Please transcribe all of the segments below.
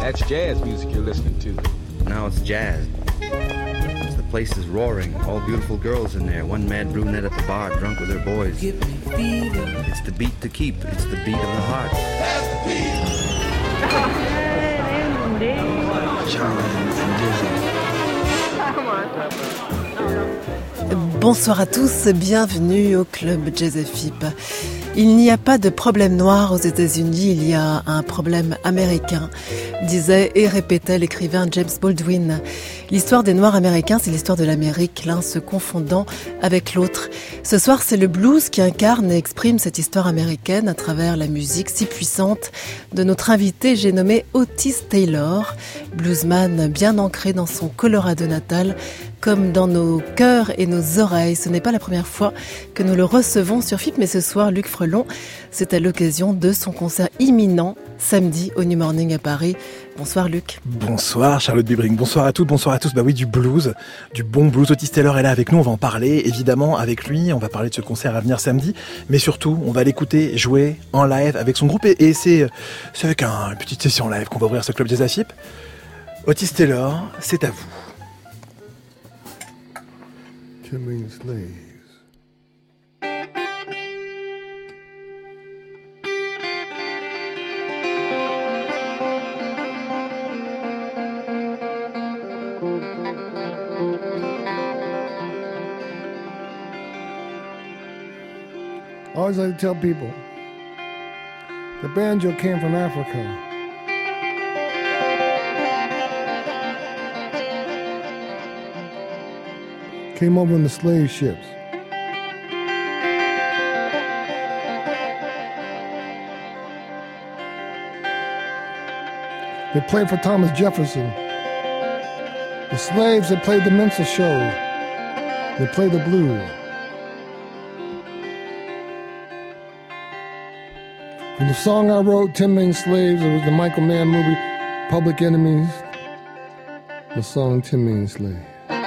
That's jazz music you're listening to. Now it's jazz. The place is roaring. All beautiful girls in there. One mad brunette at the bar, drunk with her boys. It's the beat to keep. It's the beat of the heart. That's the beat. Bonsoir à tous, bienvenue au Club Jazz FIP. Il n'y a pas de problème noir aux États-Unis, il y a un problème américain, disait et répétait l'écrivain James Baldwin. L'histoire des Noirs américains, c'est l'histoire de l'Amérique, l'un se confondant avec l'autre. Ce soir, c'est le blues qui incarne et exprime cette histoire américaine à travers la musique si puissante de notre invité, j'ai nommé Otis Taylor, bluesman bien ancré dans son Colorado natal, comme dans nos cœurs et nos oreilles. Ce n'est pas la première fois que nous le recevons sur FIP, mais ce soir, Luc Frelon, c'est à l'occasion de son concert imminent, samedi au New Morning à Paris. Bonsoir Luc. Bonsoir Charlotte Bibring, bonsoir à toutes, bonsoir à tous. Bah oui, du blues, du bon blues. Otis Taylor est là avec nous, on va en parler évidemment avec lui, on va parler de ce concert à venir samedi, mais surtout on va l'écouter jouer en live avec son groupe et c'est avec une petite session live qu'on va ouvrir ce Club Jazz FIP. Otis Taylor, c'est à vous. Killing slaves. I always like to tell people, the banjo came from Africa. Came over in the slave ships. They played for Thomas Jefferson. The slaves, they played the minstrel show. They played the blues. From the song I wrote, 10 Million Slaves, it was the Michael Mann movie, Public Enemies, the song 10 Million Slaves.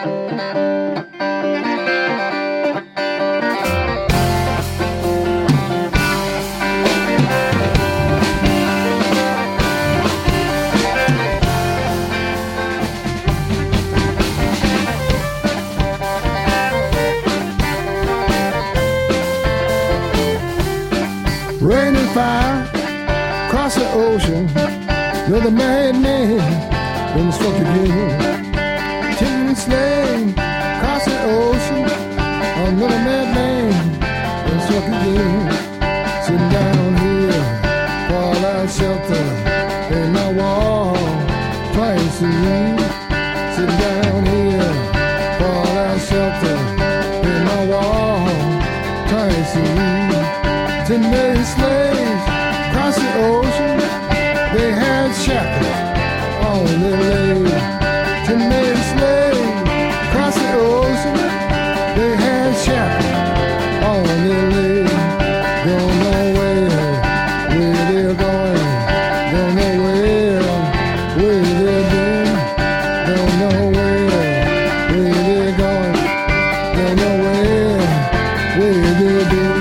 Rain and fire, across the ocean, another madman, then struck again. 10 million slaves, across the ocean, another madman, then struck again. Sitting down here, fall out shelter, in my wall, twice a week. Sitting down here, fall out shelter, in my wall, twice a week. 10 million slaves across the ocean, they had shackles on their legs. 10 million slaves across the ocean, they had shackles on their legs. Don't know where they're going, don't know where they're been, don't know where they're going, don't know where they've been.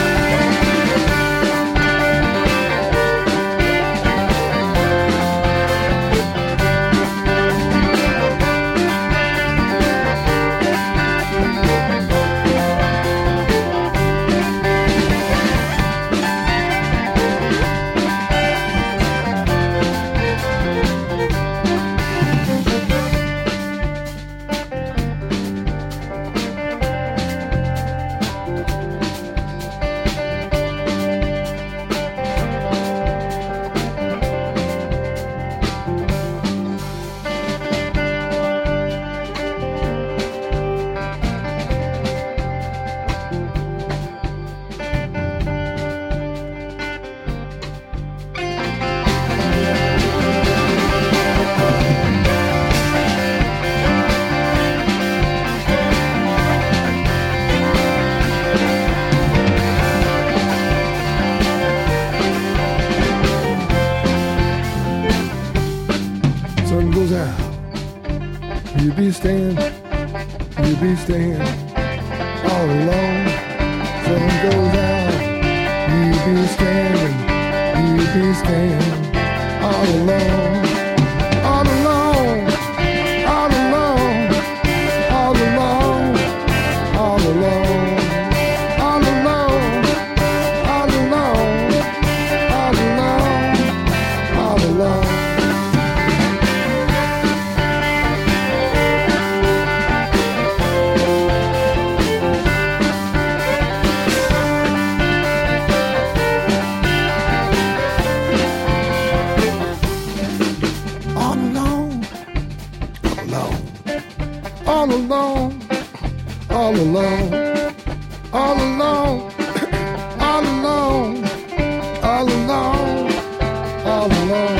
You be staying all alone. Sun goes out, you be staying all alone. alone, all alone, all alone, all alone, all alone, all alone.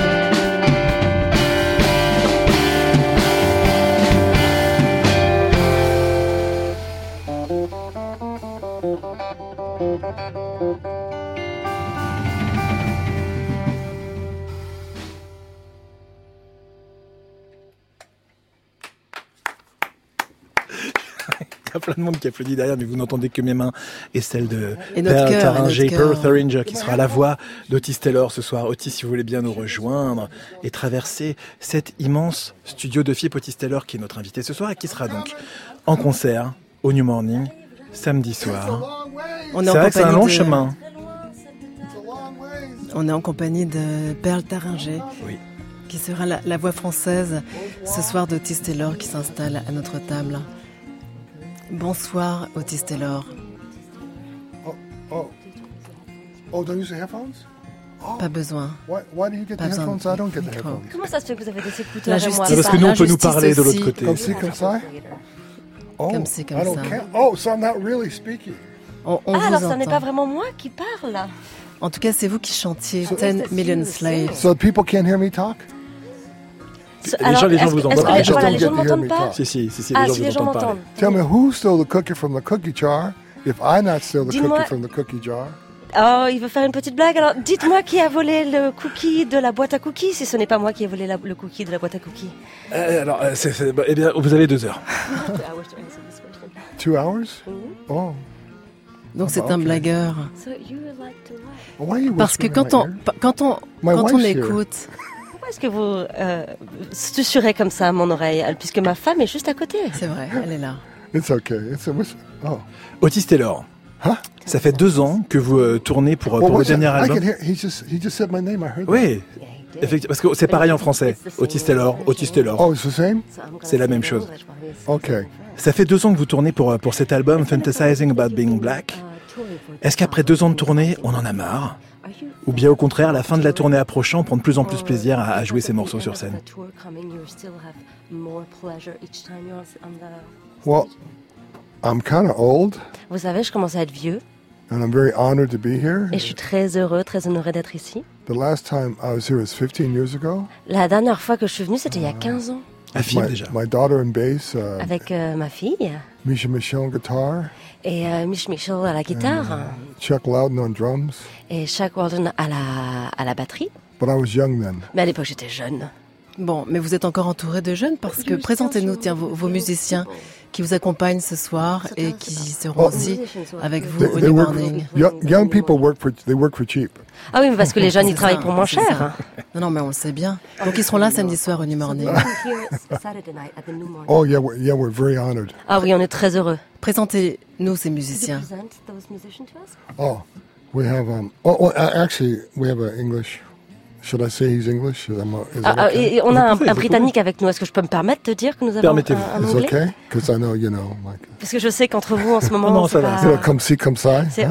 Il y a plein de monde qui applaudit derrière, mais vous n'entendez que mes mains et celles de Et notre Pearl cœur, Tharinger, et notre cœur. Pearl Tharinger, qui sera la voix d'Otis Taylor ce soir. Otis, si vous voulez bien nous rejoindre et traverser cet immense studio de FIP, Otis Taylor, qui est notre invité ce soir et qui sera donc en concert au New Morning samedi soir. On est C'est en vrai que c'est un compagnie long de- chemin. On est en compagnie de Pearl Tharinger, Oui. qui sera la voix française ce soir d'Otis Taylor qui s'installe à notre table. Bonsoir Otis Taylor. Oh, don't use the headphones? Pas besoin. Why do you get the Pas besoin headphones? I don't get the micro. headphones. Comment ça se fait que vous avez des écouteurs La et moi justice, Parce que nous, on peut nous justice parler de l'autre aussi. côté. Comme ci, comme ça? Oh, Comme ci, comme I don't ça. care. Oh, so I'm not really speaking. On Ah, vous alors ça n'est entend. pas vraiment moi qui parle. En tout cas, c'est vous qui chantiez 10 Million Slaves. So people can't hear me talk? Les gens est-ce vous que- entendent est-ce pas. que I just voilà, don't les get gens to ne hear m'entendent me pas talk. Si, les Ah, gens si vous les gens entendent m'entendent. parler. Tell me who stole the cookie from the cookie jar if I not steal the Dis-moi- cookie from the cookie jar? Oh, il veut faire une petite blague. Alors, dites-moi qui a volé le cookie de la boîte à cookies si ce n'est pas moi qui ai volé le cookie de la boîte à cookies. Eh bien, vous avez 2 heures. 2 hours? Oh. Donc c'est ok. un blagueur. So you like to lie. Why are you Parce que whispering in my ear? My quand on wife's here. écoute, Pourquoi est-ce que vous susurrez comme ça à mon oreille puisque ma femme est juste à côté? c'est vrai, elle est là. It's okay. It's a whisper. Oh. Otis Taylor, Huh? ça fait 2 ans que vous tournez pour Well, le what's that? dernier I album. can hear. He just said my name. I heard that. Oui, effectivement, parce que c'est pareil en français. Otis Taylor, Otis Taylor. Oh, it's the same? C'est la même chose. Okay. Ça fait 2 ans que vous tournez pour cet album Fantasizing About Being Black. Est-ce qu'après 2 ans de tournée, on en a marre? Ou bien au contraire, la fin de la tournée approchant, prend de plus en plus plaisir à jouer ces morceaux sur scène? Well, I'm kind of old, Vous savez, je commence à être vieux and I'm very honored to be here. et je suis très heureux, très honoré d'être ici. The last time I was here was 15 years ago. La dernière fois que je suis venue, c'était il y a 15 ans. À film My, déjà. my daughter in bass, Avec ma fille Misha Michelle guitar, et Mich Michel à la guitare Chuck Loudon on drums. et Shaq Walden à la batterie. But I was young then. Mais à l'époque, j'étais jeune. Bon, mais vous êtes encore entouré de jeunes parce que présentez-nous tiens, vos musiciens qui vous accompagnent ce soir et qui seront aussi avec vous au New Morning. Young people work for cheap. Ah oui, mais parce que les jeunes, ils C'est travaillent ça, pour moins c'est cher. ça. Non, mais on le sait bien. Donc ils seront là samedi soir au New Morning. Oh yeah, we're very honored. Ah oui, on est très heureux. Présentez-nous ces musiciens. Oh, we have actually we have an English. Should I say he's English? Is that okay? Et on a pouvez, un vous Britannique avec nous. Est-ce que je peux me permettre de dire que nous avons Permettez-vous. un It's Anglais? okay, because I know like. Parce que je sais qu'entre vous, en ce moment, Non, c'est ça va, pas... ça va. Come see, come ça. C'est-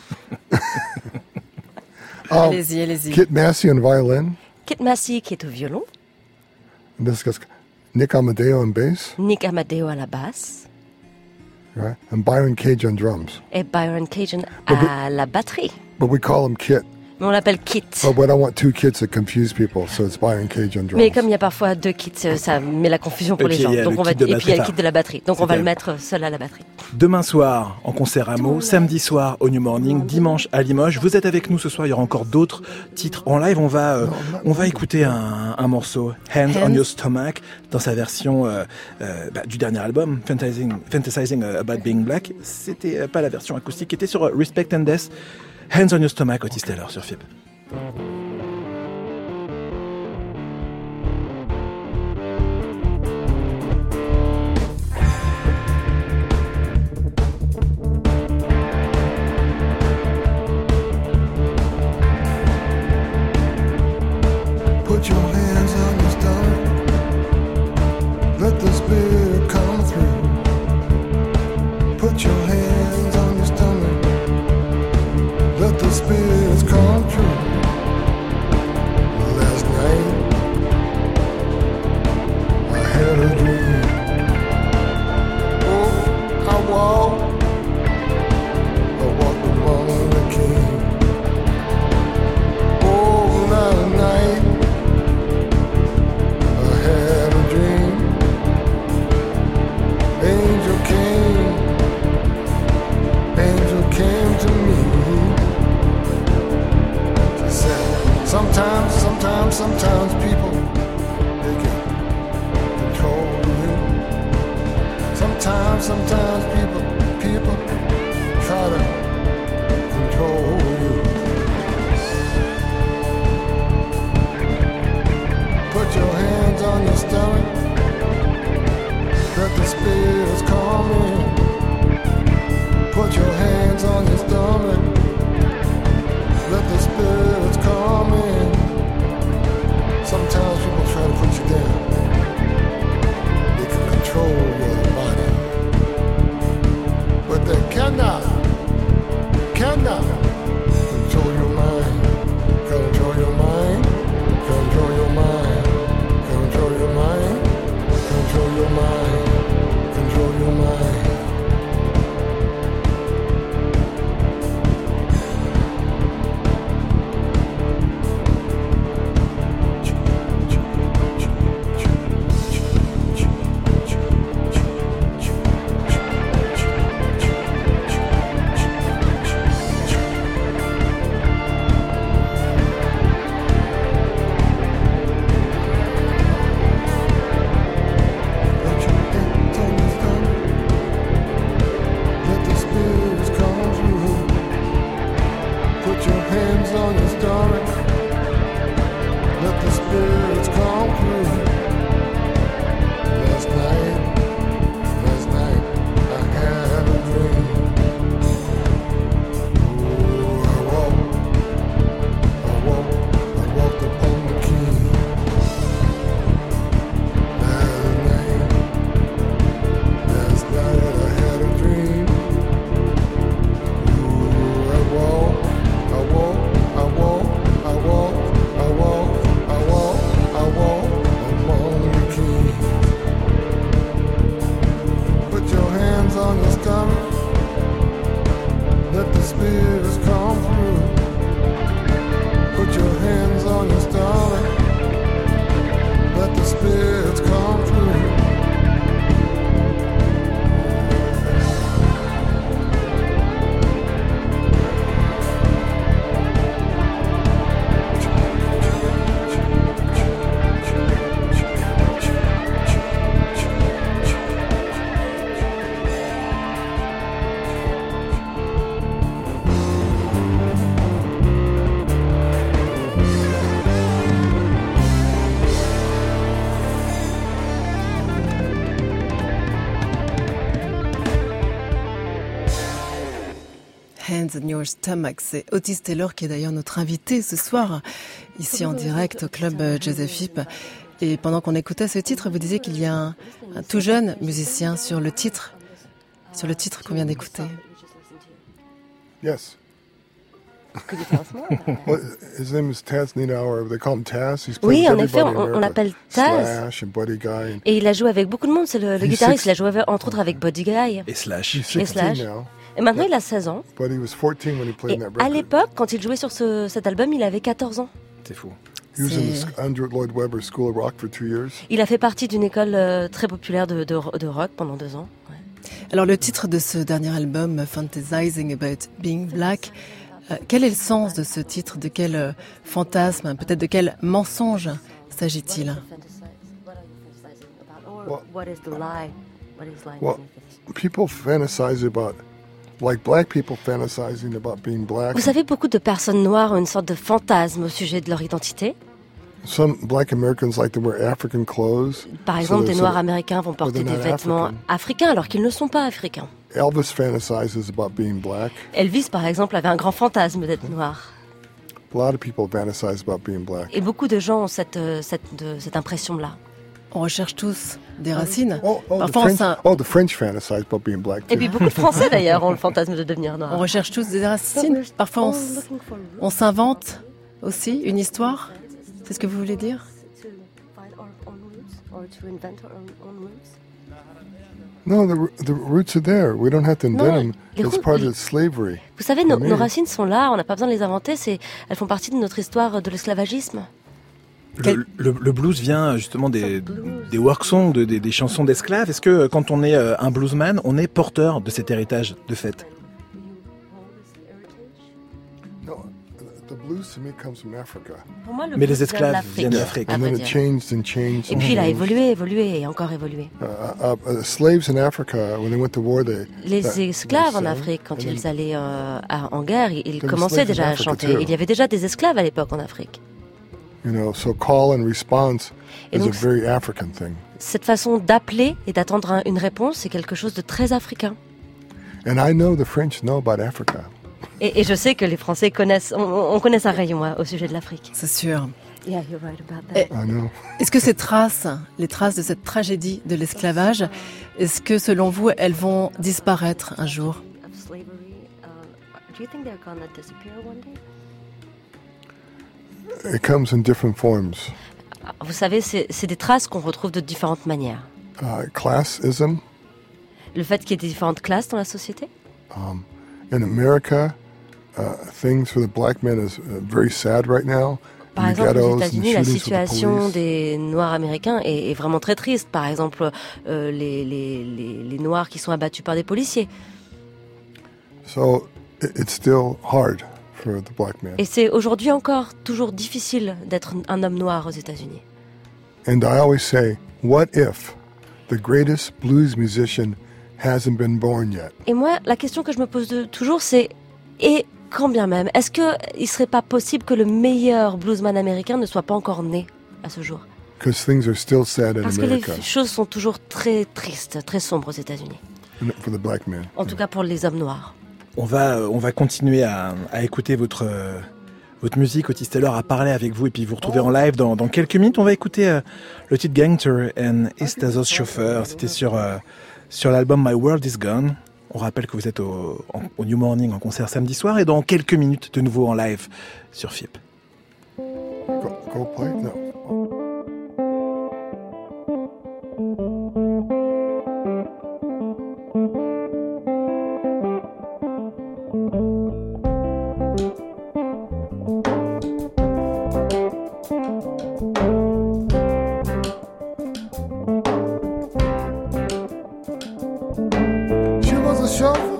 Allez-y, allez-y. Kit Massey on violin. Kit Massey qui est au violon, And this guy's Nick Amadeo on bass, Nick Amadeo à la basse right? And Byron Cage on drums. et Byron Cajun à la batterie. But we call him Kit. Mais on l'appelle Kit. But we don't want 2 Kits that confuse people, so it's Byron Cage on drums. Mais comme il y a parfois 2 kits, ça met la confusion pour Et les puis, gens. il y a Donc le on va kit de et puis il y a le batterie. kit de la batterie. Donc on va Super. le mettre seul à la batterie. Demain soir, en concert à Meaux, samedi soir au New Morning, dimanche à Limoges. Vous êtes avec nous ce soir, il y aura encore d'autres titres en live. On va écouter un morceau, Hands on Your Stomach, dans sa version du dernier album, Fantasizing About Being Black. C'était pas la version acoustique, qui était sur Respect and Death. Hands on Your Stomach, Otis Taylor sur FIP. Put your hands on your stomach. Let the spirit come through. Put your hands on your stomach. Let the spirits come true. Last night I had a dream. stomach. Let the spirits come in. Put your hands on your stomach. Let the spirits come in. Sometimes people try to put you down. They can control your body, but they cannot control your mind. Control your mind. Control your mind. Control your mind. Control your mind. Control your mind. Hands on Your Stomach, c'est Otis Taylor qui est d'ailleurs notre invité ce soir, ici en direct au club Jazz FIP. Et pendant qu'on écoutait ce titre, vous disiez qu'il y a un tout jeune musicien sur le titre qu'on vient d'écouter. Yes. Could you tell us more? Well, his name is Taz Niederauer. They call him Taz. He's Oui, played en with effet, everybody in on America. l'appelle Taz. Slash and Buddy Guy. Et il a joué avec beaucoup de monde, c'est le guitariste. Il a joué entre autres avec Buddy Guy. Et Slash. He's Et 16 Slash. now, Et maintenant, il a 16 ans. but he was 14 when he played Et in that à record. l'époque, quand il jouait sur cet album, il avait 14 ans. C'est fou. He was in the Andrew Lloyd Webber School of Rock for 2 years. Il a fait partie d'une école très populaire de rock pendant 2 ans. Ouais. Alors le titre de ce dernier album, Fantasizing About Being Black, quel est le sens de ce titre? De quel fantasme, peut-être de quel mensonge s'agit-il? What is the lie? What is lie? Well, people fantasize about, like black people fantasizing about being black. Vous savez, beaucoup de personnes noires ont une sorte de fantasme au sujet de leur identité. Some black Americans like to wear African clothes. Par exemple, des so Noirs américains vont porter they're des not vêtements African. africains alors qu'ils ne sont pas africains. Elvis fantasizes about being black. Elvis, par exemple, avait un grand fantasme d'être noir. A lot of people fantasize about being black. Et beaucoup de gens ont cette impression-là. On recherche tous des racines. The French fantasize about being black Et too. puis beaucoup de Français, d'ailleurs, ont le fantasme de devenir On noir. recherche tous des racines. Parfois, on s'invente aussi une histoire. C'est ce que vous voulez dire? No, the roots are there. We don't have to invent Non, them. les It's routes- part of slavery. Vous savez, For me. nos racines sont là, on n'a pas besoin de les inventer, elles font partie de notre histoire de l'esclavagisme. Le blues vient justement des work songs, des chansons d'esclaves. Est-ce que quand on est un bluesman, on est porteur de cet héritage de fait? No, the blues to me comes from Africa. Pour moi, le Mais blues les vient de esclaves l'Afrique, viennent d'Afrique. à And vrai then it dire. changed and changed. Et and puis il a changed. évolué et encore évolué. Slaves in Africa, when they went to war, Les esclaves en Afrique, quand ils allaient en guerre, ils There were commençaient slaves déjà in à Africa chanter. too. Il y avait déjà des esclaves à l'époque en Afrique. So call and response Et is a donc, very African thing. cette façon d'appeler et d'attendre une réponse, c'est quelque chose de très africain. And I know the French know about Africa. Et je sais que les Français connaissent, on connaît un rayon au sujet de l'Afrique. C'est sûr. Yeah, you're right about that. I know. Est-ce que ces traces, les traces de cette tragédie de l'esclavage, est-ce que selon vous, elles vont disparaître un jour? Of slavery, do you think they're gonna disappear one day? It comes in different forms. Vous savez, c'est des traces qu'on retrouve de différentes manières. Classism. Le fait qu'il y ait des différentes classes dans la société. In America, things for the black men is very sad right now. Par exemple, aux États-Unis, la situation des Noirs américains est vraiment très triste. Par exemple, les Noirs qui sont abattus par des policiers. So it's still hard for the black man. Et c'est aujourd'hui encore toujours difficile d'être un homme noir aux États-Unis. And I always say, what if the greatest blues musician hasn't been born yet? Et moi, la question que je me pose toujours, c'est et quand bien même, est-ce qu'il ne serait pas possible que le meilleur bluesman américain ne soit pas encore né à ce jour? Because things are still sad in Parce que America les choses sont toujours très tristes, très sombres aux États-Unis. for the black man. En tout cas pour les hommes noirs. On va continuer à écouter votre musique, Otis Taylor, à parler avec vous et puis vous retrouver en live dans quelques minutes. On va écouter le titre Gangster and Estazos Chauffeur. C'était sur l'album My World Is Gone. On rappelle que vous êtes au New Morning en concert samedi soir et dans quelques minutes de nouveau en live sur FIP. Go play? No. She was a chauffeur,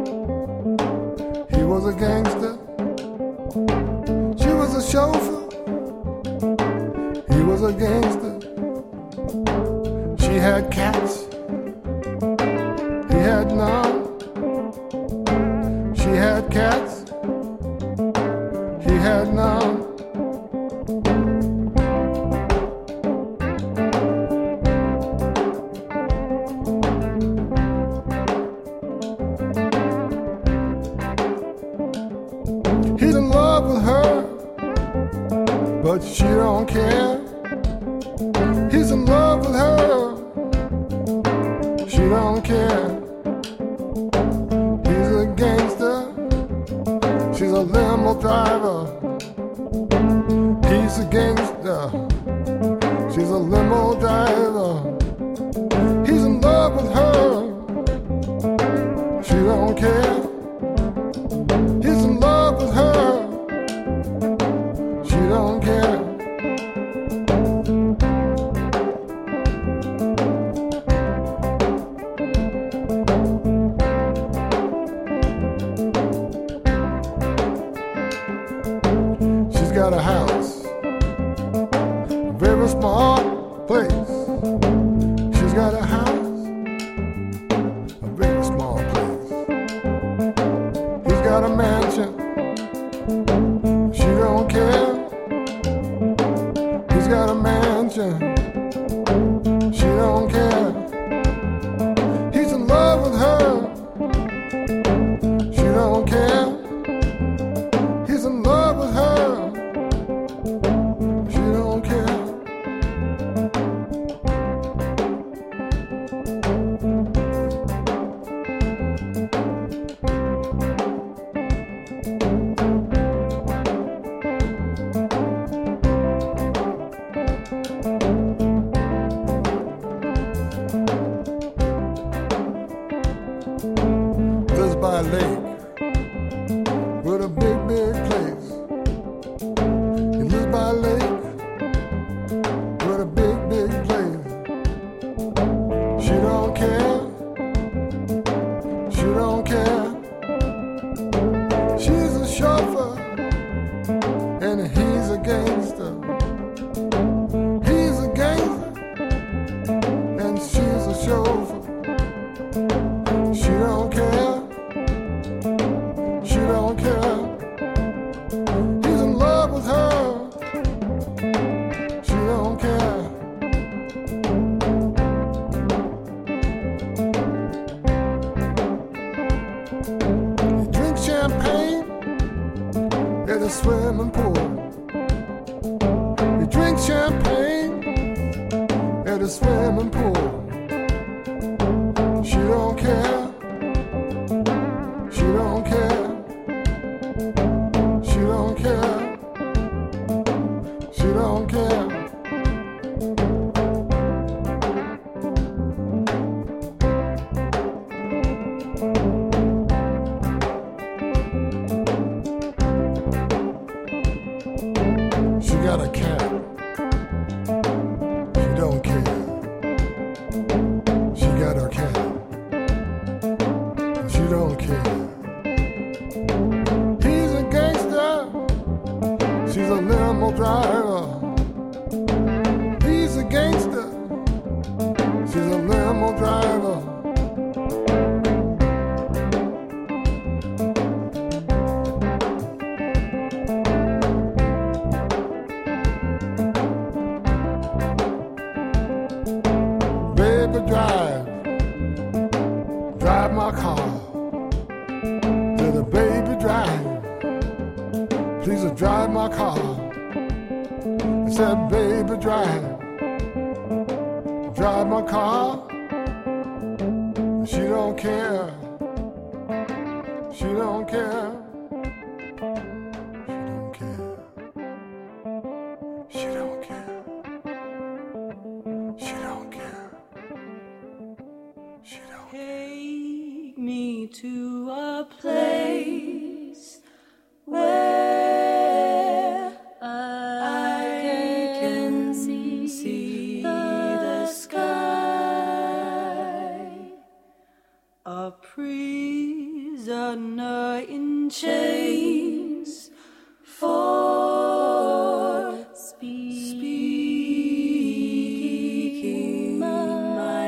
he was a gangster. She was a chauffeur, he was a gangster. She had cats, he had none. She had cats, he had none. He's in love with her, but she don't care. He's in love with her, she don't care. He's a gangster, she's a limo driver. He's a gangster, she's a limo driver. He's in love with her, she don't care. He's in love with her, she don't care. She's got a house, a very small place. She's got a house, a very small place. He's got a mansion, she don't care. He's got a mansion, she don't care. He's in love with her, she don't care. He's in love with her, she don't care. swimming pool. She don't care. She don't care. She don't care. She don't care. She got a cat. She don't care. She got her cat. She don't care. He's a gangster. She's a limo driver. He's a gangster. She's a limo driver. Baby, drive my car. To the baby, drive. Please drive my car. I said, baby, drive my car. She don't care. She don't care. She don't care. She don't care. She don't care. Take me to a place where I can see the sky. A prisoner in chains for speaking my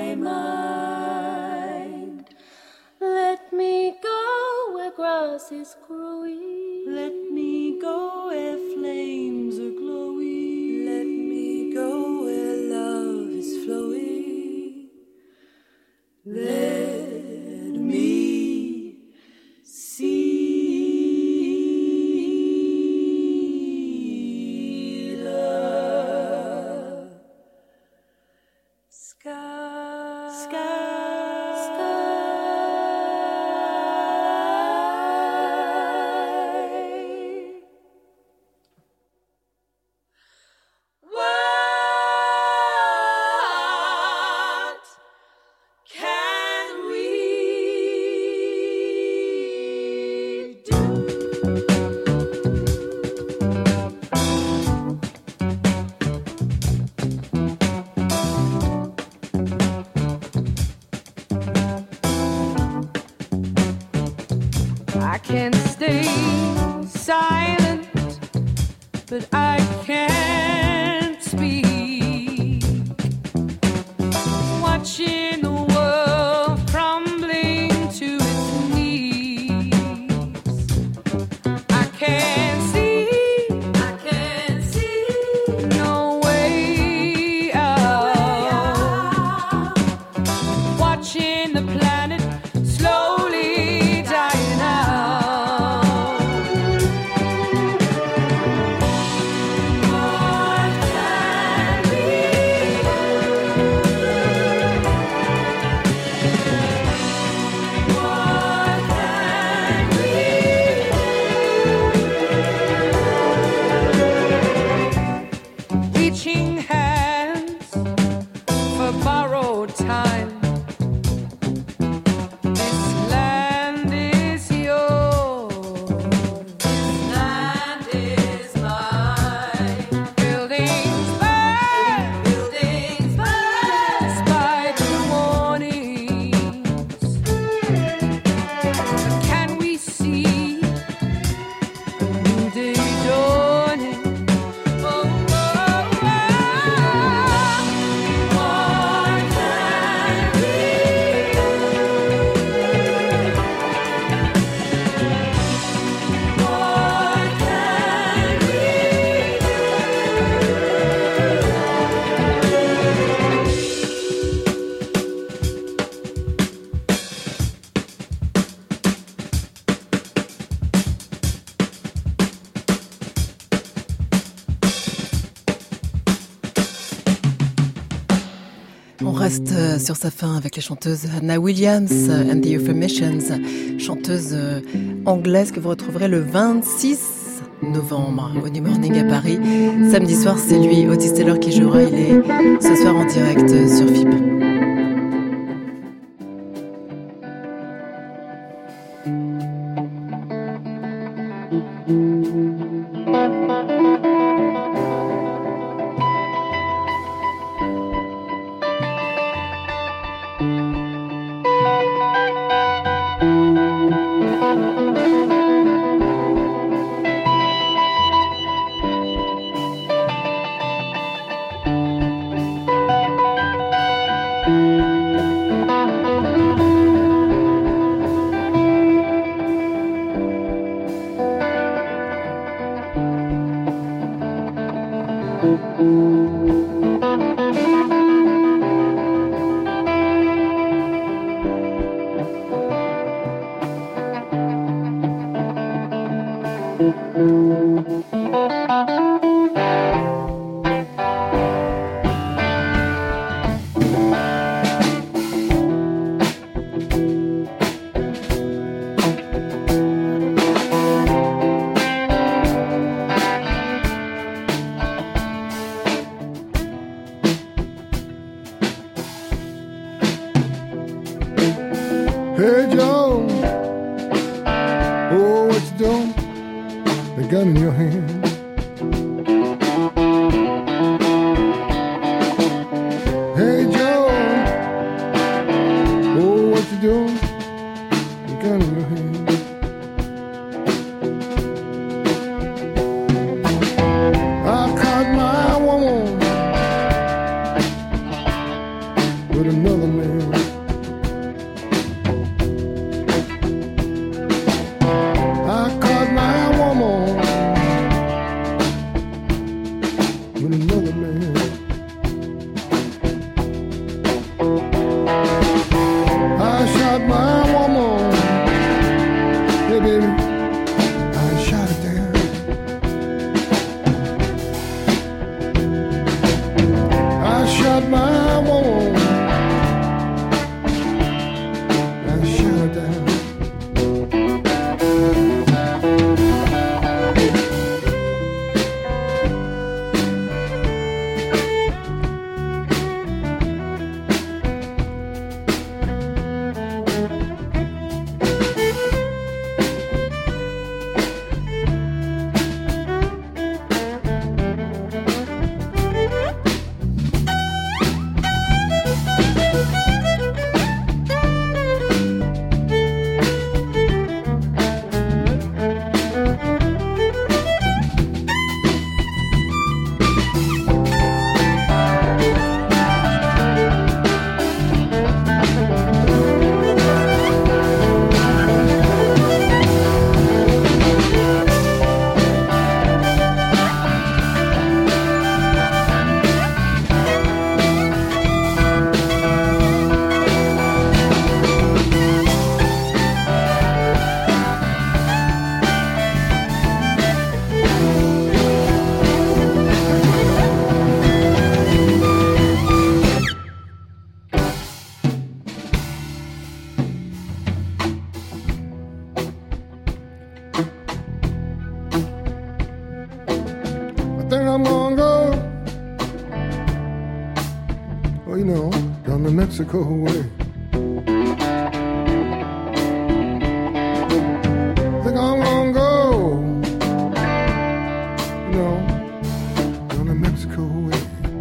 mind. Let me go where grass is growing. Let me go where flames are glowing. Let me go where love is flowing. Let me see the sky. What can we do? I can stay silent, but I can't speak. Watching the world crumbling to its knees. I can't see no way out. Watching the planet slowly dying out. What can we do? What can we do? Reaching hands for borrowed time. This land is yours. This land is mine. Buildings burn. Despite the warnings. Can we see a new day dawning? Oh, oh, oh. On reste sur sa fin avec les chanteuses Anna Williams and the Euphemations, chanteuse anglaise que vous retrouverez le 26 novembre au New Morning à Paris. Samedi soir, c'est lui, Otis Taylor, qui jouera. Il est ce soir en direct sur FIP. Hey Joe, oh what you doing? The gun in your hand. Hey Joe, oh what you doing? The gun in your hand. I caught my woman with another man. Mexico way. Think I'm gonna go, you know, down the Mexico way.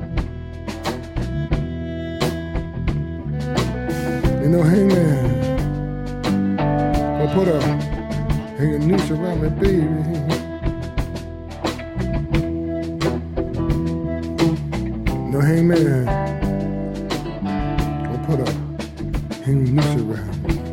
You know, hey man, I'll put a hanging noose around me, baby. No, hey man. Put a hanging noose around me.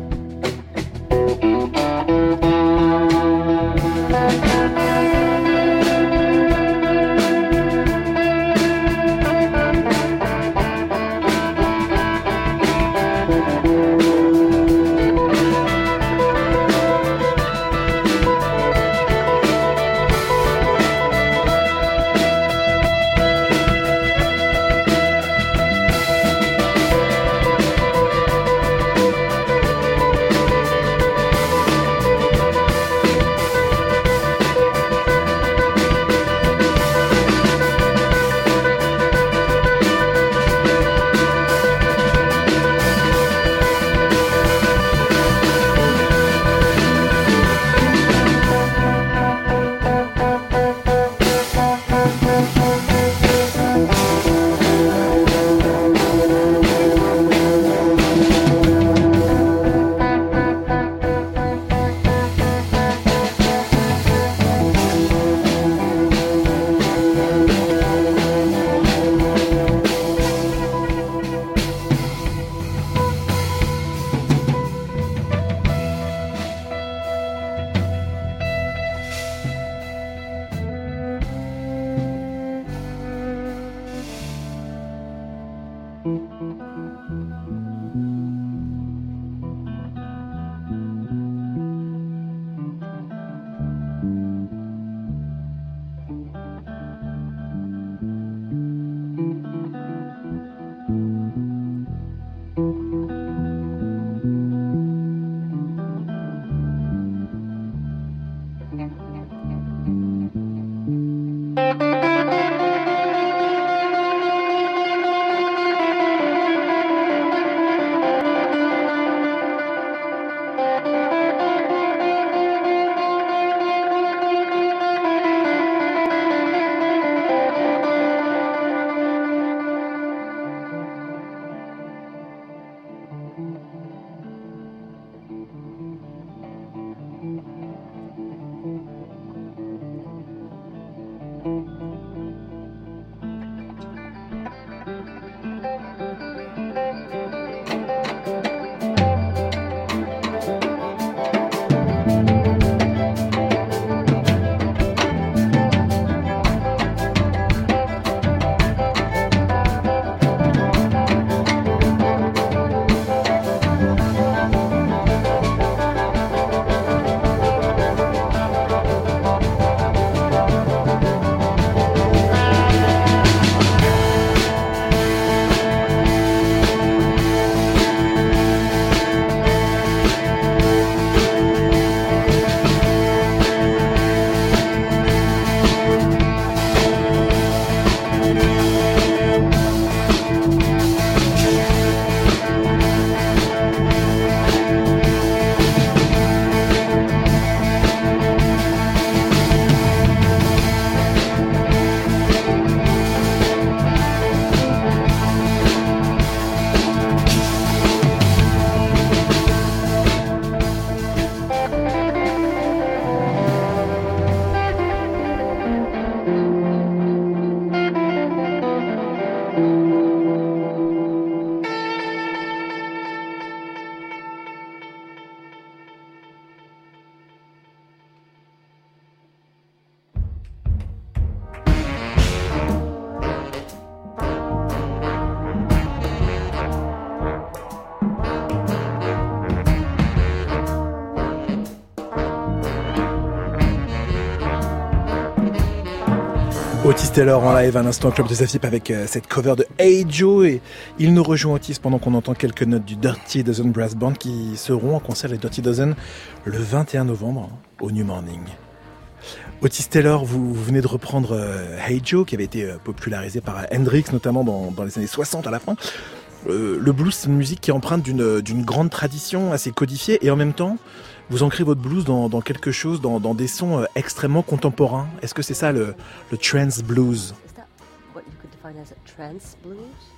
Otis Taylor en live, un instant au Club des Afip avec cette cover de Hey Joe, et il nous rejoint Otis pendant qu'on entend quelques notes du Dirty Dozen Brass Band qui seront en concert les Dirty Dozen le 21 novembre au New Morning. Otis Taylor, vous venez de reprendre Hey Joe qui avait été popularisé par Hendrix notamment dans les années 60 à la fin. Le blues, c'est une musique qui est empreinte d'une grande tradition assez codifiée, et en même temps vous ancrez votre blues dans quelque chose, dans des sons extrêmement contemporains. Est-ce que c'est ça le trance blues? Is that what you could define as a trance blues?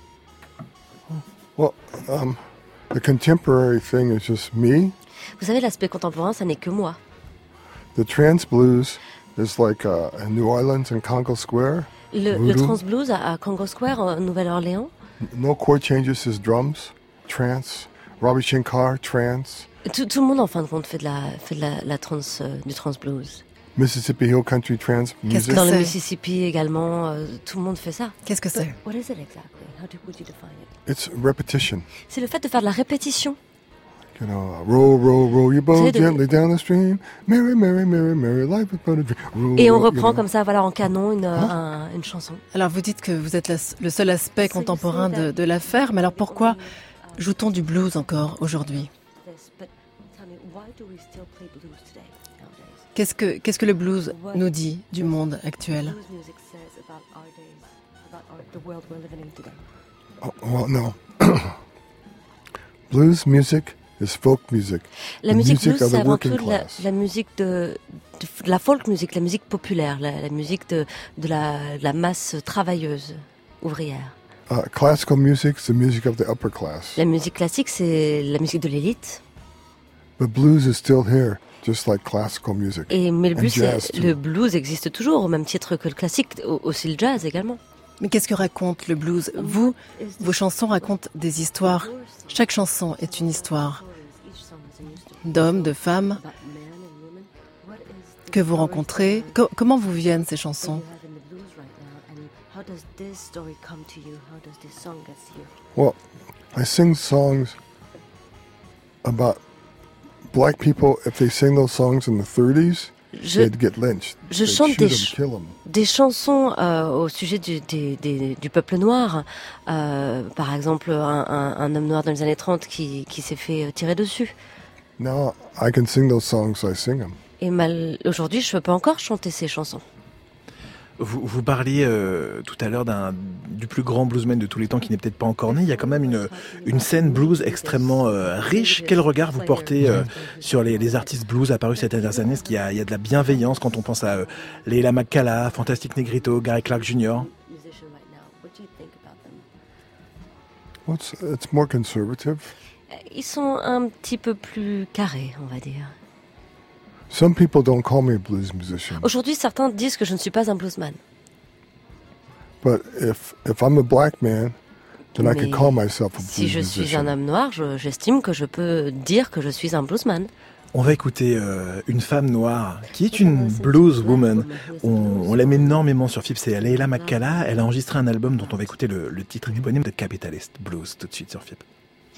Well, the contemporary thing is just me. Vous savez, l'aspect contemporain, ça n'est que moi. The trance blues is like in New Orleans and Congo Square. Le trance blues à Congo Square, en Nouvelle-Orléans. No chord changes, his drums, trance. Ravi Shankar, trance. Tout le monde, en fin de compte, fait de la trance, du trance blues. Mississippi Hill Country Trance Qu'est-ce music. que Dans le c'est? Mississippi également, tout le monde fait ça. Qu'est-ce que c'est? What is it exactly? Would you define it? It's repetition. C'est le fait de faire de la répétition. You know, roll, roll, roll your boat C'est de- gently down the stream. Mary, Mary, Mary, Mary, life is but a dream. Roll, Et on roll, reprend you know. comme ça, voilà, en canon, une chanson. Alors vous dites que vous êtes le seul aspect contemporain de l'affaire, mais alors pourquoi joue-t-on du blues encore aujourd'hui? Qu'est-ce que le blues nous dit du monde actuel? Oh, well, no. Blues music is folk music. La The musique music blues, of c'est the avant working tout class. la musique de la folk music, la musique populaire, la musique de la masse travailleuse, ouvrière. Classical music is the music of the upper class. La musique classique, c'est la musique de l'élite. But blues is still here, just like classical music. Mais le And blues, jazz, too. le blues existe toujours, au même titre que le classique, aussi le jazz également. Mais qu'est-ce que raconte le blues? Vous, vos chansons racontent des histoires. Chaque chanson est une histoire d'hommes, de femmes que vous rencontrez. Comment vous viennent ces chansons? does this story come to you? How does this song get to you? Well, I sing songs about black people. If they sing those songs in the 30s, they'd get lynched. Je They'd chante shoot 'em, kill 'em. des chansons au sujet du peuple noir. Par exemple, un homme noir dans les années 30 qui s'est fait tirer dessus. Now I can sing those songs, so I sing them. Et aujourd'hui, je peux encore chanter ces chansons. Vous parliez tout à l'heure du plus grand bluesman de tous les temps qui n'est peut-être pas encore né. Il y a quand même une scène blues extrêmement riche. Quel regard vous portez sur les artistes blues apparus ces dernières années? Est-ce qu'il y a de la bienveillance quand on pense à Leila McCalla, Fantastic Negrito, Gary Clark Jr.? Well, it's more conservative. Ils sont un petit peu plus carrés, on va dire. Some people don't call me a blues musician. Aujourd'hui, certains disent que je ne suis pas un bluesman. But if I'm a black man, then I Mais can call myself a blues si je suis un musician. homme noir, j'estime que je peux dire que je suis un bluesman. On va écouter une femme noire qui est une blues woman. On l'aime énormément sur FIP, c'est Leila McCalla. Elle a enregistré un album dont on va écouter le titre éponyme de Capitalist Blues tout de suite sur FIP.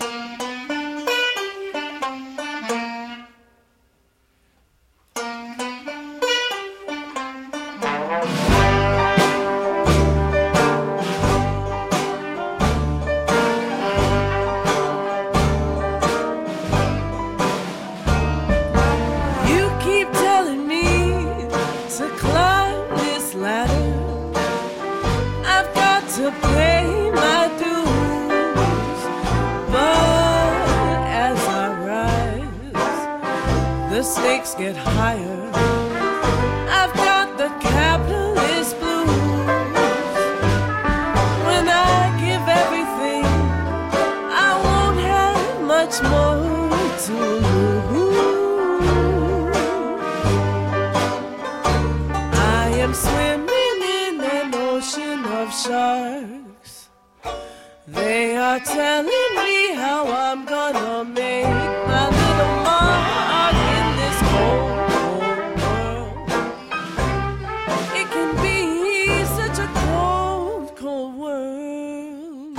You keep telling me to climb this ladder. I've got to pay my dues. But as I rise, the stakes get higher. I've got the capitalist blues. When I give everything, I won't have much more to lose. I am swimming in an ocean of sharks. They are telling me how I'm gonna make my little mark in this cold, cold world. It can be such a cold, cold world.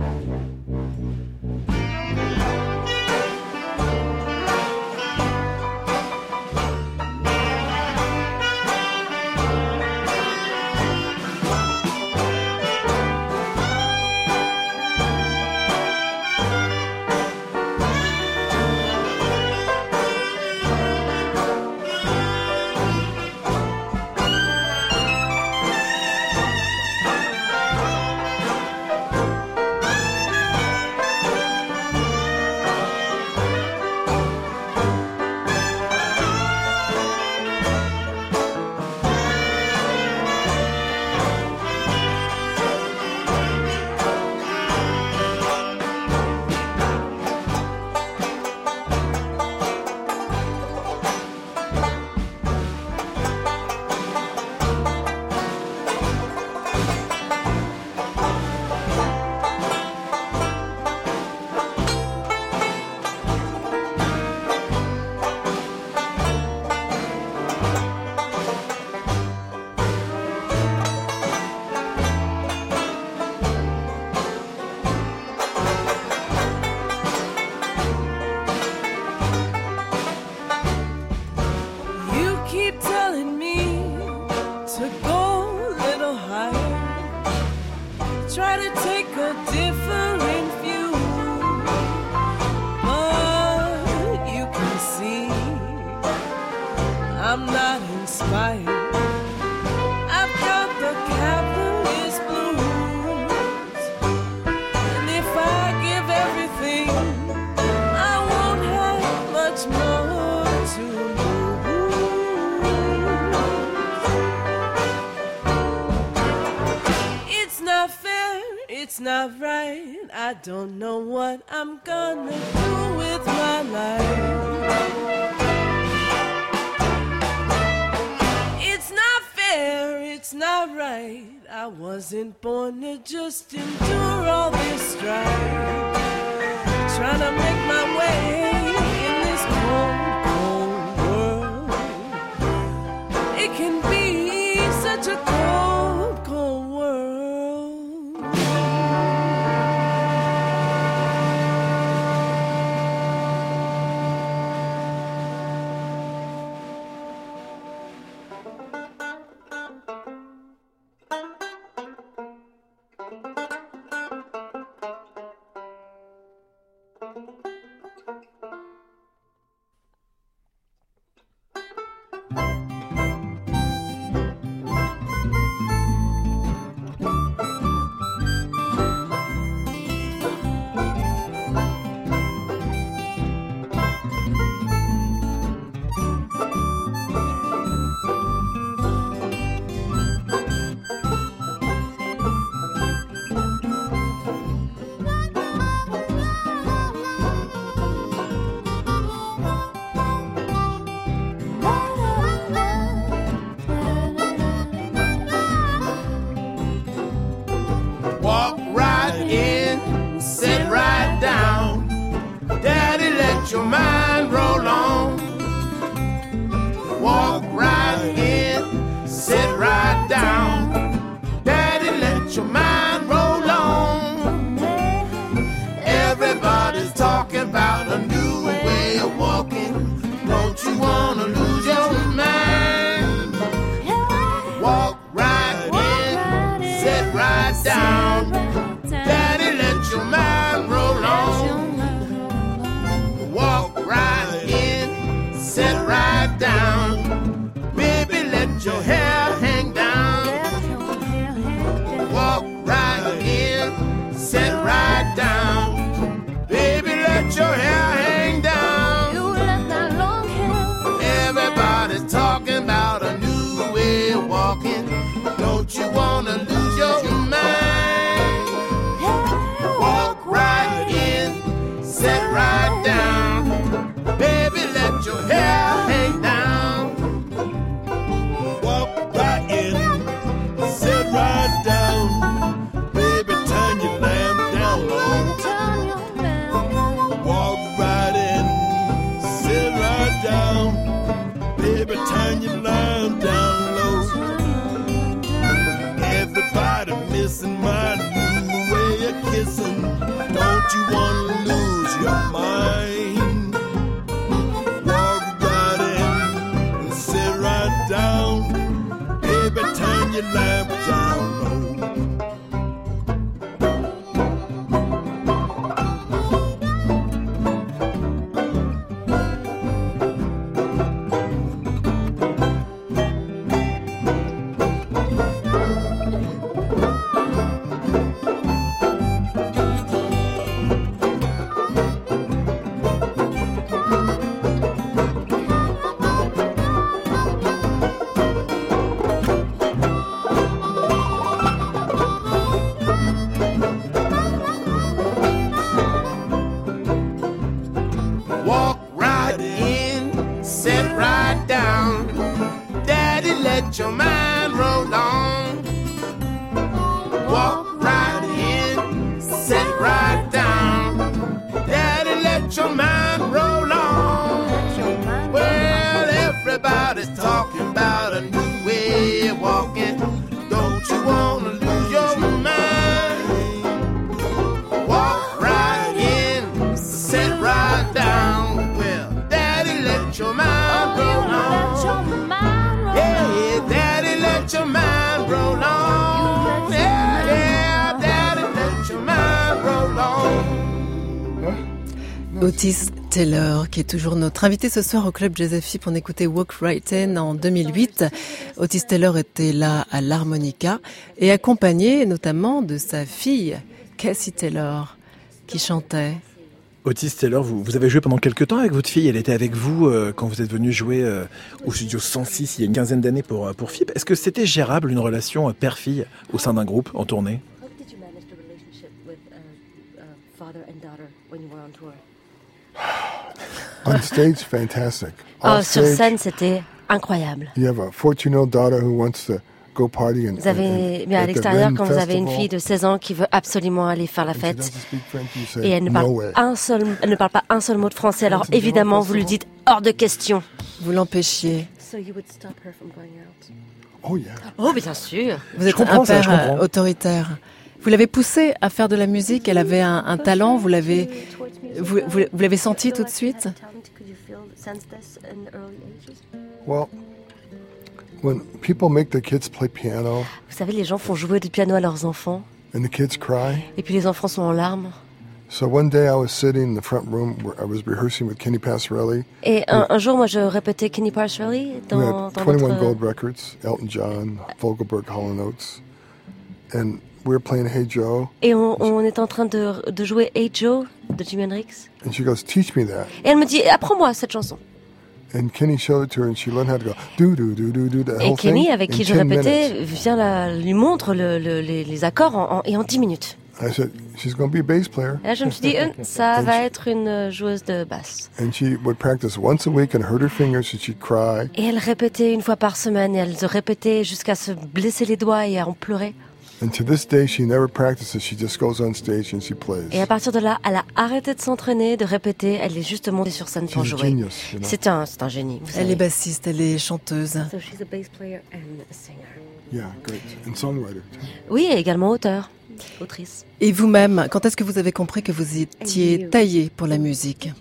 You keep telling me to go a little higher. Try to take a different view. But you can see I'm not inspired. I've got the capitalist blues. And if I give everything, I won't have much more to lose. It's not fair, it's not right. I don't know what I'm gonna do with my life. It's not fair, it's not right. I wasn't born to just endure all this strife. Trying to make my way in this cold, cold world. It can be such a cold, cold world. let your mind roll on. Walk right in, sit right down. Daddy, let your mind roll on. Everybody's talking about a new way of walking. Don't you wanna lose your mind? Walk right in, sit right down. Daddy, let your mind roll on. Walk right in, sit right down. Baby, let your hair hang down. Walk right in, sit right down. Baby, let your hair hang down. Everybody's talking about a new way of walking. Don't you wanna lose your mind? Walk right in, sit right down. Baby, let your hair hang down. Walk right in, sit right down. Baby, turn your lamp down low. Walk right in, sit right down. Baby, turn your lamp down low. Everybody missing my new way of kissing. Don't you wanna lose your mind? Walk right in and sit right down. Baby, turn your lamp down low. Walk right in, sit right down. Daddy, let your mind roll on. Walk right in, sit right down. Daddy, let your mind roll on. Well, everybody's talking about a new way of walking. Don't you wanna lose your mind? Walk right in, sit right down. Well, Daddy, let your mind roll on. Yeah, Daddy, let your mind roll on. Yeah, Daddy, let your mind roll on. Otis Taylor, qui est toujours notre invité ce soir au Club Jazz FM pour écouter Walk Right In en 2008. Otis Taylor était là à l'harmonica et accompagné notamment de sa fille, Cassie Taylor, qui chantait. Otis Taylor, vous avez joué pendant quelques temps avec votre fille. Elle était avec vous quand vous êtes venu jouer au studio 106 il y a une quinzaine d'années pour FIP. Est-ce que c'était gérable une relation père-fille au sein d'un groupe en tournée? On stage, fantastic. Oh, sur scène, c'était incroyable. You have a 14-year-old daughter who wants to go party and, Vous avez, mais à l'extérieur, quand vous avez une fille de 16 ans qui veut absolument aller faire la fête, et elle ne parle pas un seul mot de français, alors évidemment, vous lui dites hors de question. Vous l'empêchiez. Oh, yeah. Oh, bien sûr. Vous êtes un père autoritaire. Vous l'avez poussée à faire de la musique, elle avait un talent, vous l'avez senti tout de suite? Well, when people make their kids play piano, vous savez, les gens font jouer du piano à leurs enfants. And the kids cry. Et puis les enfants sont en larmes. So one day I was sitting in the front room where I was rehearsing with Kenny Passarelli. Et un jour, moi, je répétais Kenny Passarelli dans 21 Gold Records, Elton John, Fogelberg, Hall & Oates, and we were playing Hey Joe. Et on était en train de jouer Hey Joe de Jimi Hendrix. And she goes, "Teach me that." Et elle me dit, apprends-moi cette chanson. And Kenny showed it to her, and she learned how to go do do do do do the whole thing. Et Kenny, avec qui je 10 répétais, minutes. lui montre les accords en 10 minutes. I said, "She's going to be a bass player." Et là, je me suis dit, ça va être une joueuse de basse. And she would practice once a week and hurt her fingers, and she'd cry. Et elle répétait une fois par semaine, et elle se répétait jusqu'à se blesser les doigts et à en pleurer. And to this day, she never practices. She just goes on stage and she plays. Et à partir de là, elle a arrêté de s'entraîner, de répéter. Elle est juste montée sur scène pour jouer. Genius, you know? C'est un génie. Elle est bassiste, elle est chanteuse. So she's a bass player and a singer. Yeah, great. And songwriter, too. Oui, et également auteur, autrice. Et vous-même, quand est-ce que vous avez compris que vous étiez taillée pour la musique?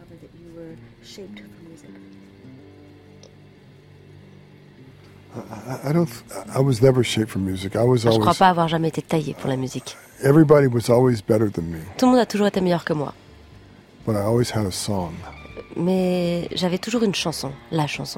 I was never shaped for music. Je ne crois pas avoir jamais été taillée pour la musique. Everybody was always better than me. Tout le monde a toujours été meilleur que moi. But I always had a song. Mais j'avais toujours une chanson, la chanson.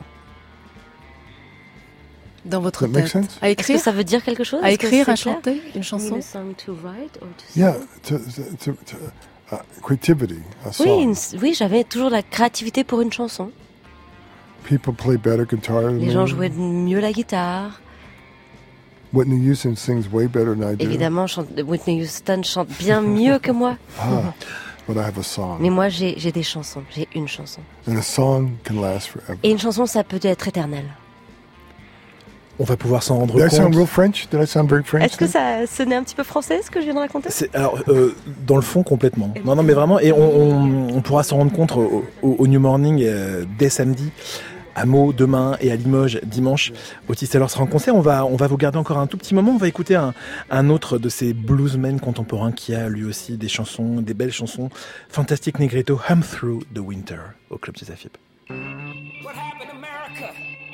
Dans votre tête. À écrire? Est-ce que ça veut dire quelque chose? À écrire, à chanter une chanson? Yeah, creativity, a song. Oui, j'avais toujours la créativité pour une chanson. People play better guitar than Les gens jouaient mieux la guitare. Whitney Houston sings way better than I do. Évidemment, Whitney Houston chante bien mieux que moi. But I have a song. Mais moi, j'ai des chansons. J'ai une chanson. And a song can last forever. Et une chanson, ça peut être éternel. On va pouvoir s'en rendre compte. Did I sound real French? Did I sound very French? Est-ce que ça sonnait un petit peu français, ce que je viens de raconter? Alors, dans le fond, complètement. Non, mais vraiment, et on pourra s'en rendre compte au New Morning dès samedi, à Meaux demain et à Limoges dimanche. Otis Taylor sera en concert. On va vous garder encore un tout petit moment. On va écouter un autre de ces bluesmen contemporains qui a lui aussi des chansons, des belles chansons. Fantastic Negretto, Hum Through the Winter, au Club Jazz AFIP. What happened to America?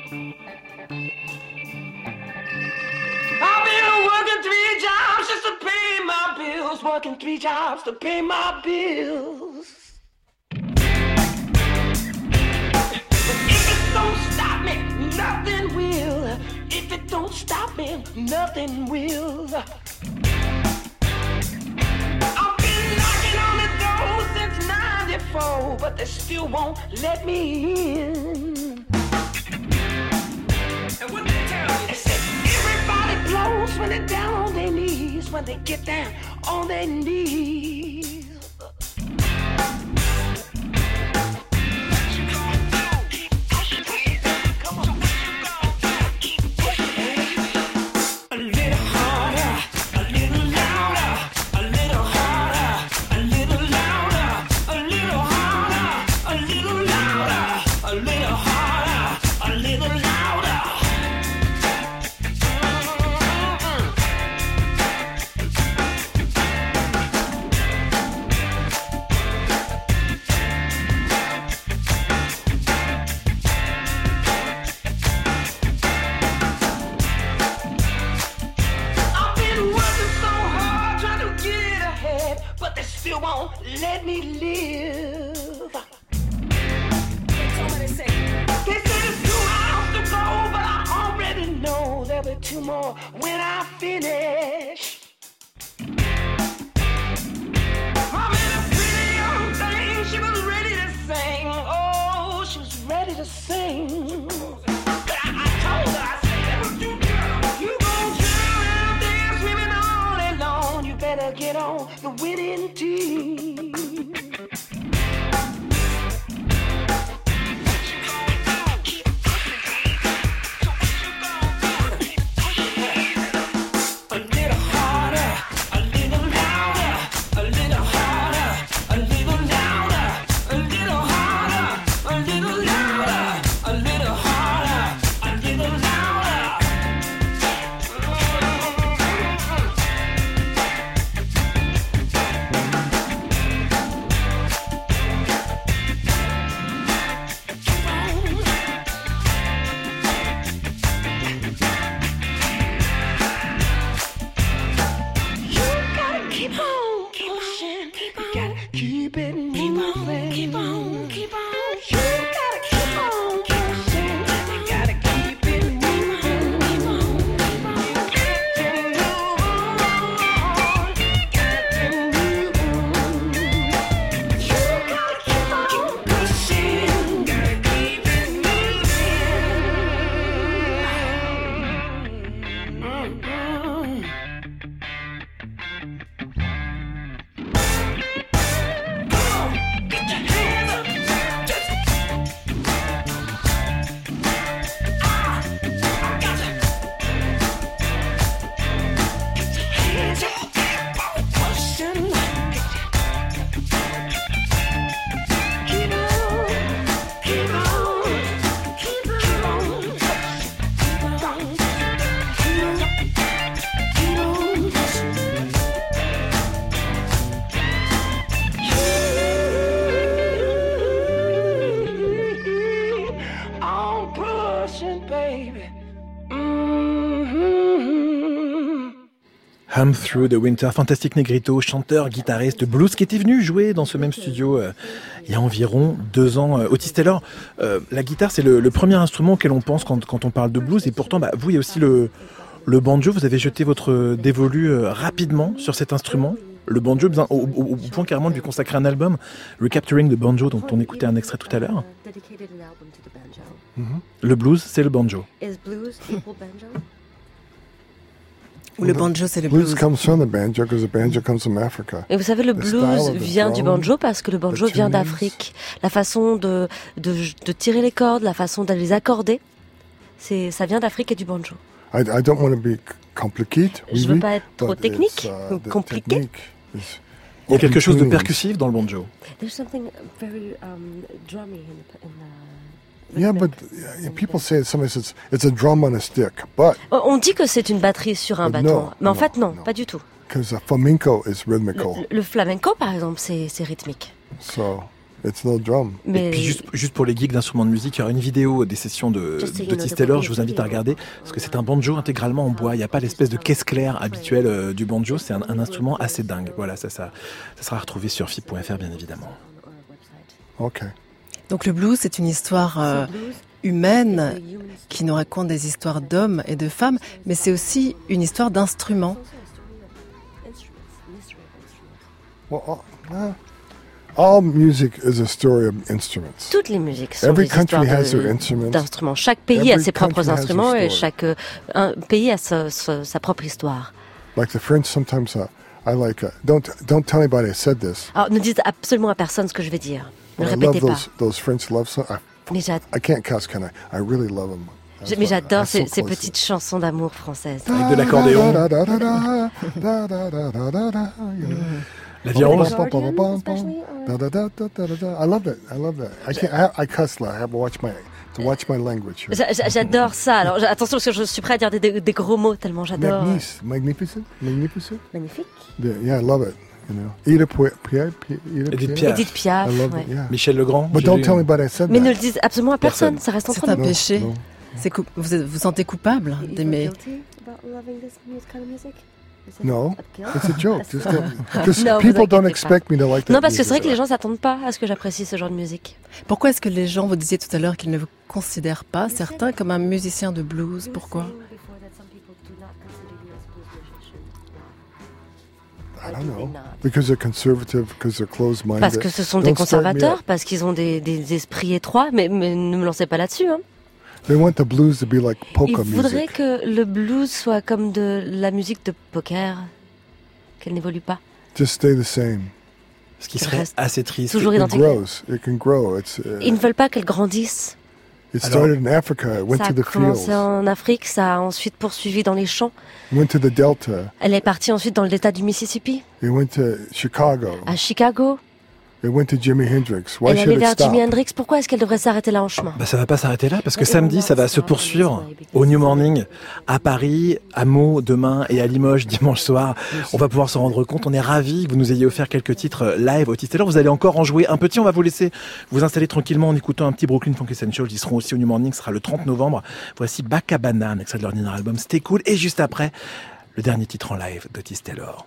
I've been working 3 jobs just to pay my bills. Working 3 jobs to pay my bills. If it don't stop me, nothing will. If it don't stop me, nothing will. I've been knocking on the door since 94, but they still won't let me in. And what they tell you? They say everybody blows when they're down on their knees, when they get down on their knees. Let me live. They say there's 2 hours to go, but I already know there'll be 2 more when I finish. I met a pretty young thing, she was ready to sing. Oh, she was ready to sing. But I told her, I said, you gon' turn around there swimming all alone. You better get on the winning team. Get your hands up. Come Through the Winter. Fantastic Negrito, chanteur, guitariste de blues, qui était venu jouer dans ce même studio il y a environ 2 ans. Otis Taylor, la guitare, c'est le premier instrument auquel on pense quand on parle de blues. Et pourtant, vous, il y a aussi le banjo. Vous avez jeté votre dévolu rapidement sur cet instrument. Le banjo, au point carrément de lui consacrer un album, Recapturing the Banjo, dont on écoutait un extrait tout à l'heure. Le blues, c'est le banjo. Ou le banjo, c'est le blues. Comes from the banjo because the banjo comes from Africa. Et vous savez, le blues vient du banjo parce que le banjo vient d'Afrique. La façon de tirer les cordes, la façon de les accorder, ça vient d'Afrique et du banjo. I don't want to be complicated. Je veux pas être trop technique ou compliqué. Il y a quelque chose de percussif dans le banjo. There's something very drummy in the Yeah, but people say somebody says it's a drum on a stick, but on dit que c'est une batterie sur un bâton, mais en fait non, pas du tout. Because flamenco is rhythmical. Le flamenco, par exemple, c'est rythmique. So it's no drum. Et puis juste pour les geeks d'instruments de musique, il y aura une vidéo des sessions de Otis Taylor, je vous invite à regarder, parce que c'est un banjo intégralement en bois, il n'y a pas l'espèce de caisse claire habituelle du banjo, c'est un instrument assez dingue. Voilà, ça sera retrouvé sur FIP.fr bien évidemment. Ok. Donc le blues, c'est une histoire humaine qui nous raconte des histoires d'hommes et de femmes, mais c'est aussi une histoire d'instruments. All music is a story of instruments. Toutes les musiques sont des histoires d'instruments. Chaque pays a ses propres instruments et chaque pays a sa propre histoire. Like the French, sometimes I like don't tell anybody I said this. Alors ne dites absolument à personne ce que je vais dire. Ne répétez pas. Those French love songs. I can't cuss, can I? I really love them. Mais j'adore ces petites chansons d'amour françaises. Avec de l'accordéon. La vie rose. I love that. I cuss là. I have to watch my language. J'adore ça. Alors attention parce que je suis prêt à dire des gros mots tellement j'adore. Magnificent. Magnifique. Yeah, I love it. You know, Edith Piaf, ouais. Yeah. Michel Legrand. But don't tell anybody I said that. Mais ne le dites absolument à personne, ça reste entre nous. C'est un péché. Vous vous sentez coupable d'aimer. No, it's a joke. Because people don't expect me to like that. Non, parce que c'est vrai que les gens s'attendent pas à ce que j'apprécie ce genre de musique. Pourquoi est-ce que les gens, vous disiez tout à l'heure qu'ils ne vous considèrent pas, certains, comme un musicien de blues? Pourquoi? I don't know. Because they're conservative, because they're closed-minded. Parce que ce sont des conservateurs, parce qu'ils ont des esprits étroits, mais ne me lancez pas là-dessus. Hein. They want the blues to be like poker music. Ils voudraient que le blues soit comme de la musique de poker, qu'elle n'évolue pas. Just stay the same. Ce qui serait assez triste. Toujours identique. It can grow. Ils ne veulent pas qu'elle grandisse. It started in Africa. It went to the fields. Ça a commencé en Afrique, ça a ensuite poursuivi dans les champs. Went to the Delta. Elle est partie ensuite dans le delta du Mississippi. It went to Chicago. À Chicago. It went to Jimi Hendrix. Why Elle should allait it vers stop? Jimi Hendrix. Pourquoi est-ce qu'elle devrait s'arrêter là en chemin? Ça va pas s'arrêter là parce que samedi, ça va se poursuivre au New Morning à Paris, à Meaux demain et à Limoges dimanche soir. On va pouvoir s'en rendre compte. On est ravis que vous nous ayez offert quelques titres live Otis Taylor. Vous allez encore en jouer un petit. On va vous laisser vous installer tranquillement en écoutant un petit Brooklyn Funk Essentials. Ils seront aussi au New Morning. Ce sera le 30 novembre. Voici Bacabana, un extrait de leur dernier album. C'était cool. Et juste après, le dernier titre en live d'Otis Taylor.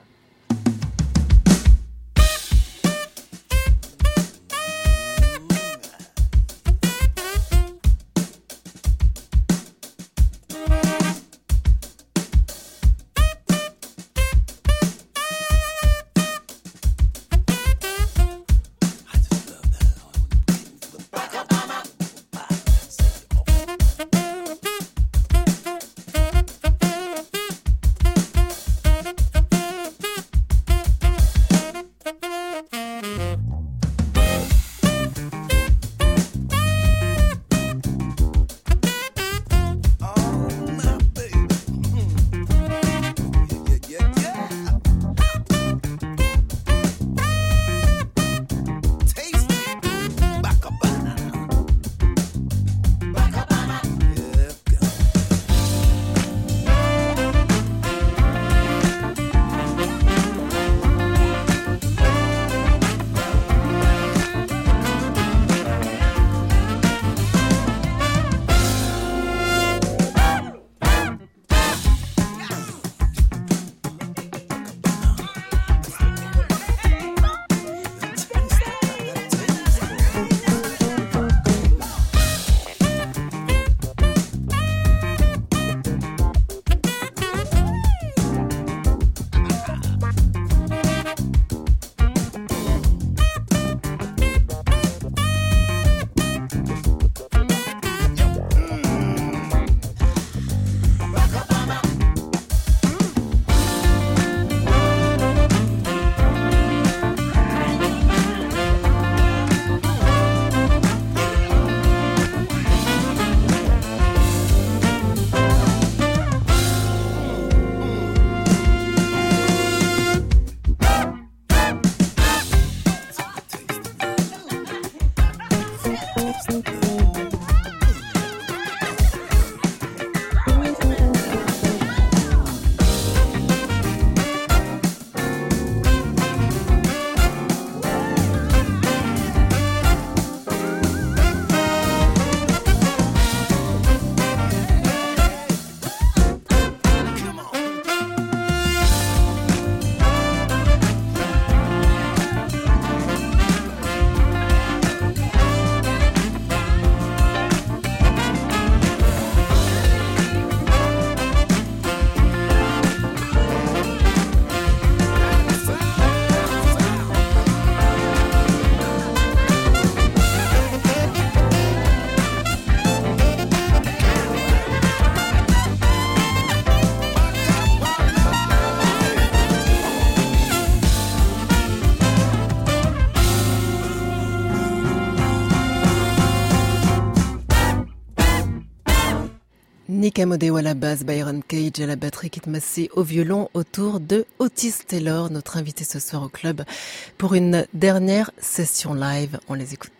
Nick Amodeo à la basse, Byron Cage à la batterie, Kit Massey au violon, autour de Otis Taylor, notre invité ce soir au club, pour une dernière session live. On les écoute.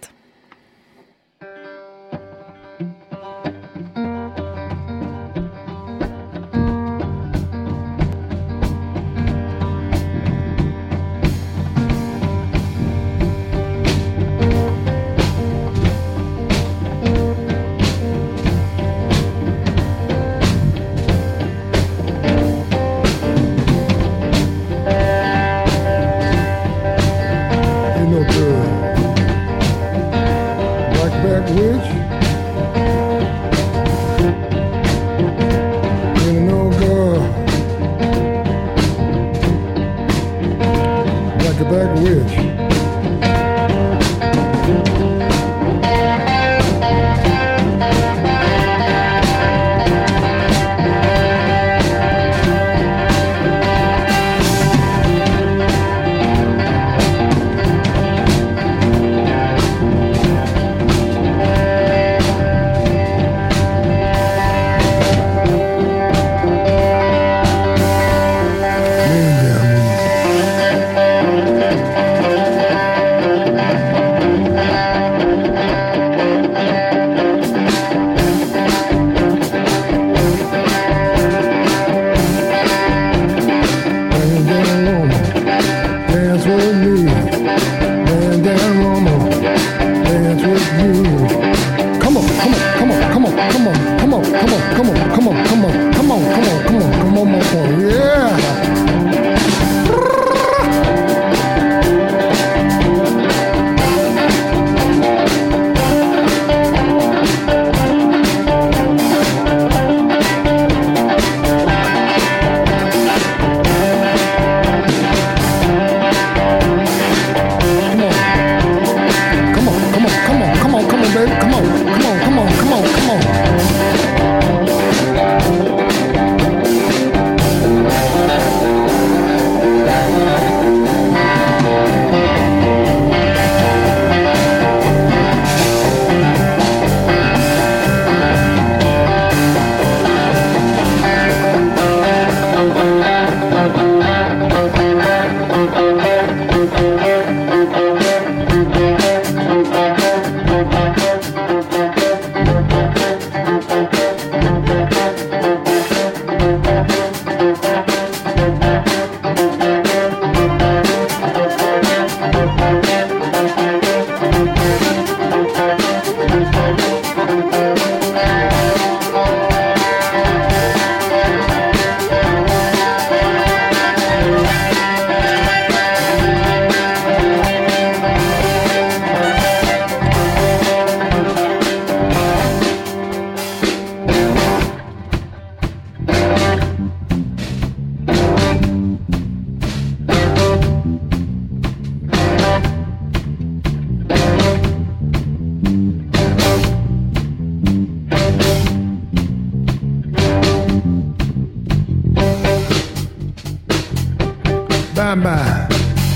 Bye-bye.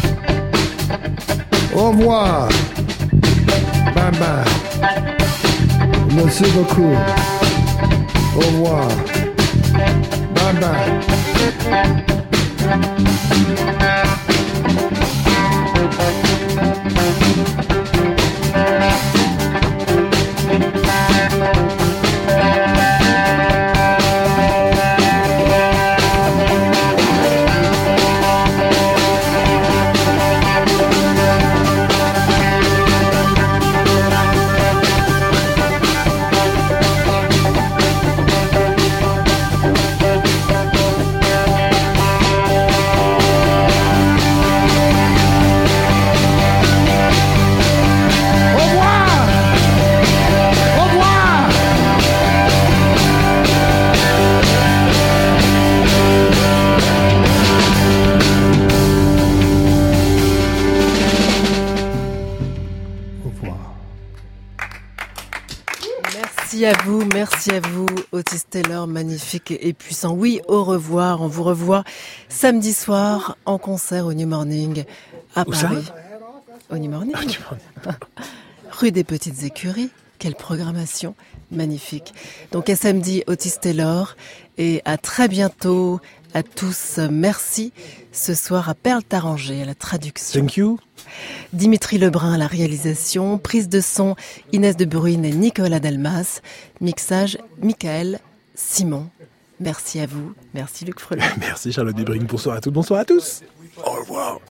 Au revoir. Bye-bye. Merci beaucoup. Au revoir. Bye-bye. Merci à vous, Otis Taylor, magnifique et puissant. Oui, au revoir. On vous revoit samedi soir en concert au New Morning à Paris. Au New Morning. Rue des Petites Écuries. Quelle programmation magnifique. Donc à samedi, Otis Taylor, et à très bientôt à tous. Merci ce soir à Perle Taranger à la traduction. Thank you. Dimitri Lebrun à la réalisation, prise de son Inès de Bruyne et Nicolas Delmas, mixage Michael Simon. Merci à vous, merci Luc Frelet. Merci Charlotte Debring, bonsoir à toutes, bonsoir à tous. Au revoir.